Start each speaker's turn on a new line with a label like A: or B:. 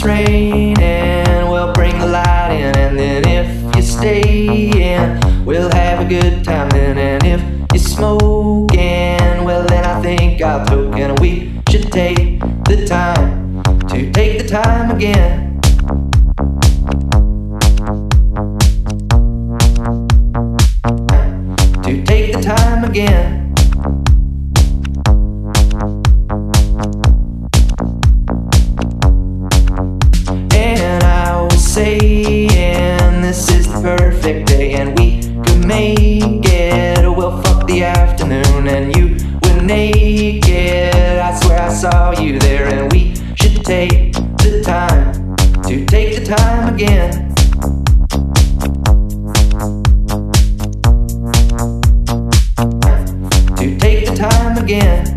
A: it's raining, we'll bring the light in. And then if you stay in, we'll have a good time then. And if you're smoking, well then I think I'll toke. And we should take the time to take the time again. To take the time again. And I was saying this is the perfect day, and we could make it. Well, fuck the afternoon, and you were naked. I swear I saw you there, and we should take the time to take the time again. To take the time again.